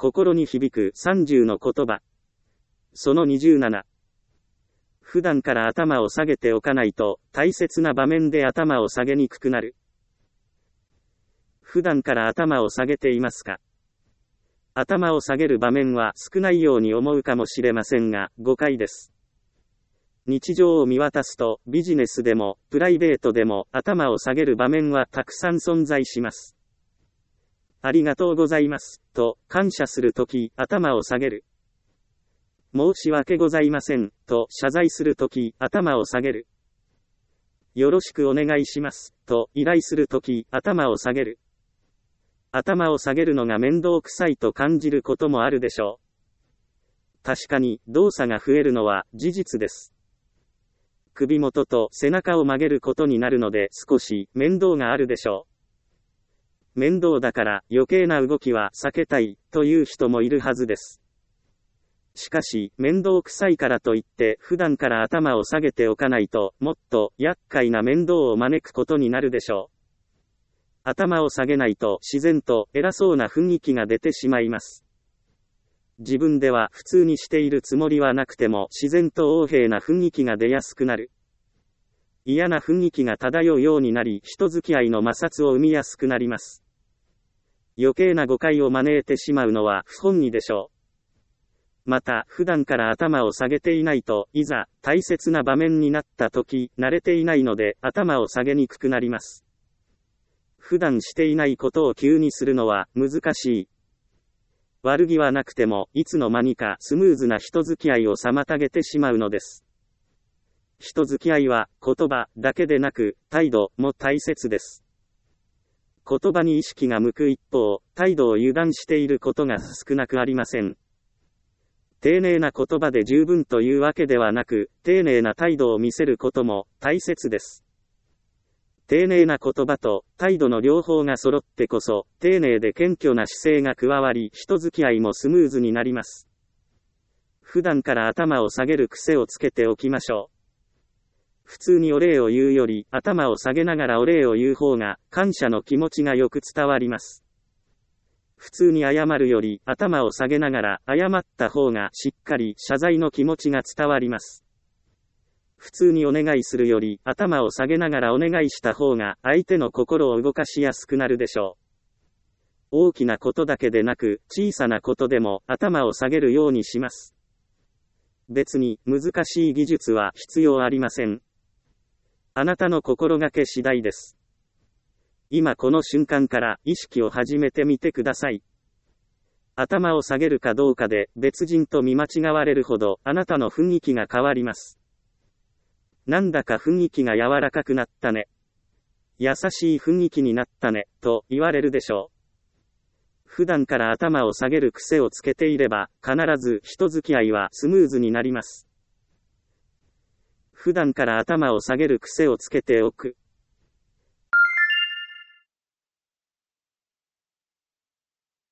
心に響く30の言葉。その27。普段から頭を下げておかないと、大切な場面で頭を下げにくくなる。普段から頭を下げていますか？頭を下げる場面は少ないように思うかもしれませんが、誤解です。日常を見渡すと、ビジネスでも、プライベートでも、頭を下げる場面はたくさん存在します。ありがとうございます、と、感謝するとき、頭を下げる。申し訳ございません、と、謝罪するとき、頭を下げる。よろしくお願いします、と、依頼するとき、頭を下げる。頭を下げるのが面倒くさいと感じることもあるでしょう。確かに、動作が増えるのは事実です。首元と背中を曲げることになるので少し面倒があるでしょう。面倒だから余計な動きは避けたいという人もいるはずです。しかし、面倒くさいからといって普段から頭を下げておかないともっと厄介な面倒を招くことになるでしょう。頭を下げないと自然と偉そうな雰囲気が出てしまいます。自分では普通にしているつもりはなくても自然と横柄な雰囲気が出やすくなる。嫌な雰囲気が漂うようになり人付き合いの摩擦を生みやすくなります。余計な誤解を招いてしまうのは不本意でしょう。また普段から頭を下げていないといざ大切な場面になった時慣れていないので頭を下げにくくなります。普段していないことを急にするのは難しい。悪気はなくても、いつの間にかスムーズな人付き合いを妨げてしまうのです。人付き合いは、言葉だけでなく、態度も大切です。言葉に意識が向く一方、態度を油断していることが少なくありません。丁寧な言葉で十分というわけではなく、丁寧な態度を見せることも大切です。丁寧な言葉と態度の両方が揃ってこそ、丁寧で謙虚な姿勢が加わり、人付き合いもスムーズになります。普段から頭を下げる癖をつけておきましょう。普通にお礼を言うより、頭を下げながらお礼を言う方が、感謝の気持ちがよく伝わります。普通に謝るより、頭を下げながら謝った方がしっかり謝罪の気持ちが伝わります。普通にお願いするより頭を下げながらお願いした方が相手の心を動かしやすくなるでしょう。大きなことだけでなく小さなことでも頭を下げるようにします。別に難しい技術は必要ありません。あなたの心がけ次第です。今この瞬間から意識を始めてみてください。頭を下げるかどうかで別人と見間違われるほどあなたの雰囲気が変わります。なんだか雰囲気が柔らかくなったね。優しい雰囲気になったね、と言われるでしょう。普段から頭を下げる癖をつけていれば、必ず人付き合いはスムーズになります。普段から頭を下げる癖をつけておく。